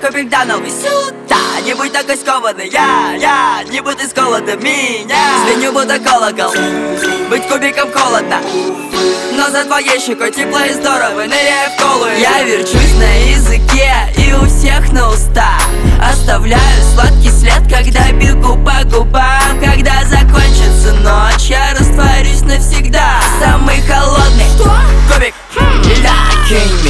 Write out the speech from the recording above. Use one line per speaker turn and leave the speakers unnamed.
кубик дал новый сюда. Не будь такой скованный, я не буду с голода меня. Звеню будто колокол, быть кубиком холодно, но за твоей щекой тепло и здорово, ныряя в колу. Я верчусь на языке и у всех на устах оставляю сладкий след, когда бегу по губам. Когда закончится ночь, я растворюсь навсегда. Самый холодный кубик льда. Кинь